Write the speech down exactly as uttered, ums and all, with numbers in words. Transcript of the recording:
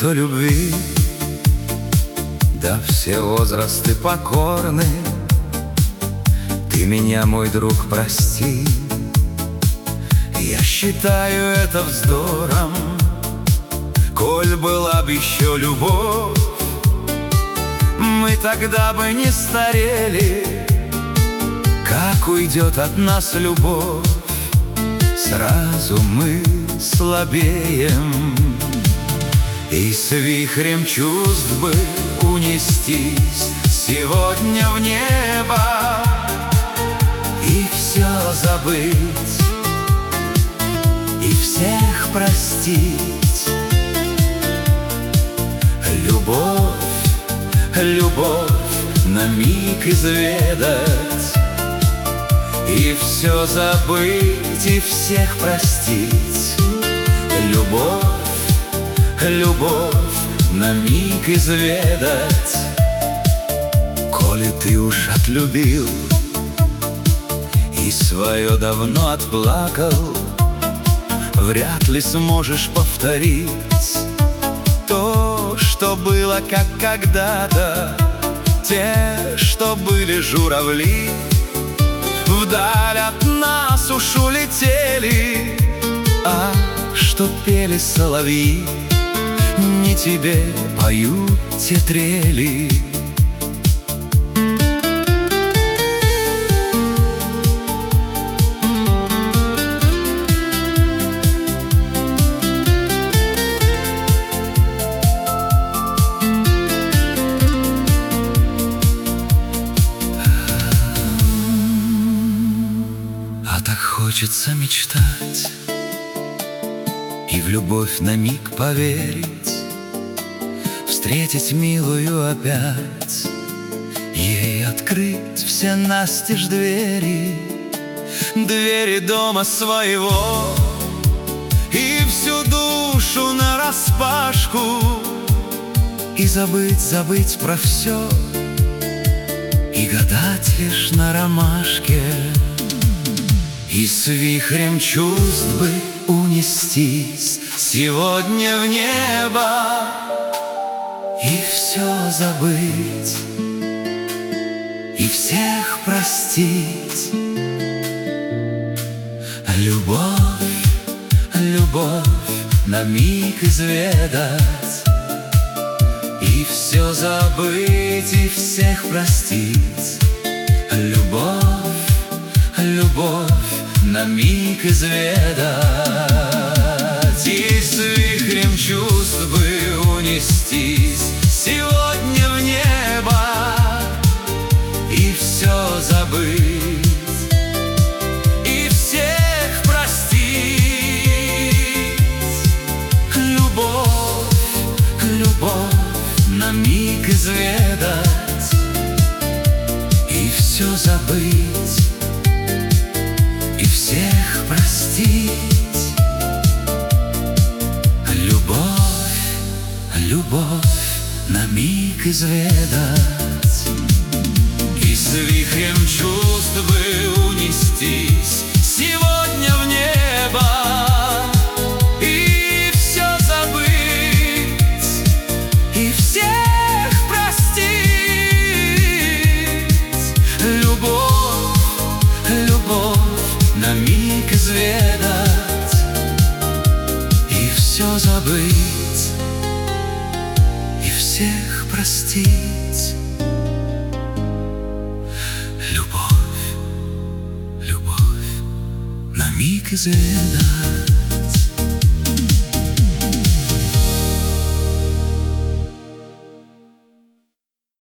что любви, да все возрасты покорны. Ты меня, мой друг, прости, я считаю это вздором. Коль была б еще любовь, мы тогда бы не старели. Как уйдет от нас любовь, сразу мы слабеем. И с вихрем чувств бы унестись сегодня в небо и все забыть, и всех простить. Любовь, любовь на миг изведать, и все забыть, и всех простить. Любовь, любовь на миг изведать. Коли ты уж отлюбил и свое давно отплакал, вряд ли сможешь повторить то, что было, как когда-то. Те, что были журавли, вдаль от нас уж улетели. А что пели соловьи, не тебе поют те трели. А так хочется мечтать и в любовь на миг поверить, встретить милую опять, ей открыть все настежь двери, двери дома своего, и всю душу нараспашку, и забыть, забыть про все, и гадать лишь на ромашке. И с вихрем чувств бы унестись сегодня в небо и все забыть, и всех простить. Любовь, любовь на миг изведать, и все забыть, и всех простить. Любовь, любовь на миг изведать, и с вихрем чувств бы унестись сегодня в небо и все забыть, и всех простить. Любовь, любовь на миг изведать и все забыть, и всех простить. Любовь, любовь на миг изведать, и с вихрем чувств бы унестись сегодня в небо и все забыть, и всех простить. Любовь, любовь на миг изведать и все забыть, и всех простить. Любовь, любовь на миг изведать.